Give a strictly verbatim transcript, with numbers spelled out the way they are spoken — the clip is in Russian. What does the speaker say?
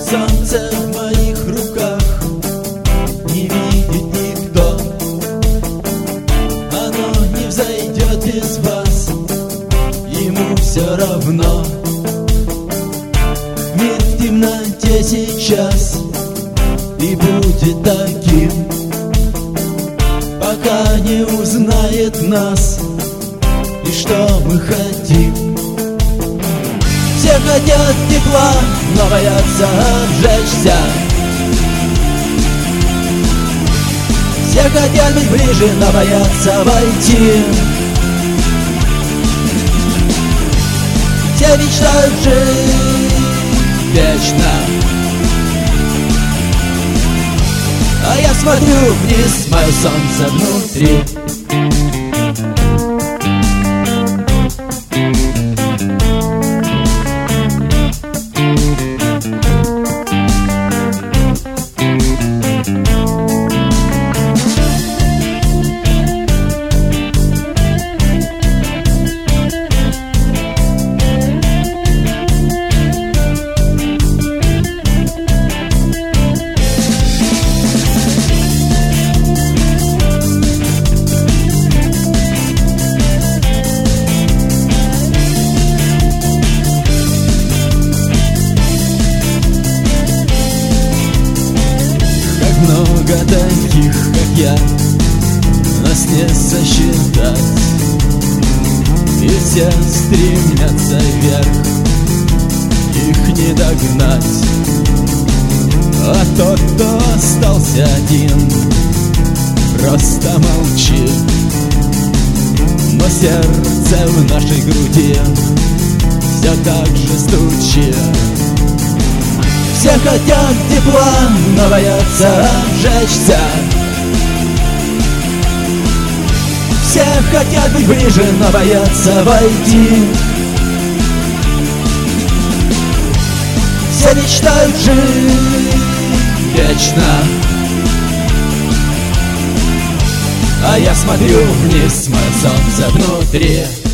солнце в моих руках не видит никто. Оно не взойдет без вас, ему все равно. Мир в темноте сейчас и будет таким, пока не узнает нас и что мы хотим. Все хотят тепла, но боятся обжечься. Все хотят быть ближе, но боятся войти. Все мечтают жить вечно, а я смотрю вниз, мое солнце внутри. Много таких, как я, нас не сосчитать, и все стремятся вверх, их не догнать. А тот, кто остался один, просто молчит, но сердце в нашей груди все так же стучит. Все хотят тепла, но боятся обжечься. Все хотят быть ближе, но боятся войти. Все мечтают жить вечно, а я смотрю вниз, мое солнце внутри.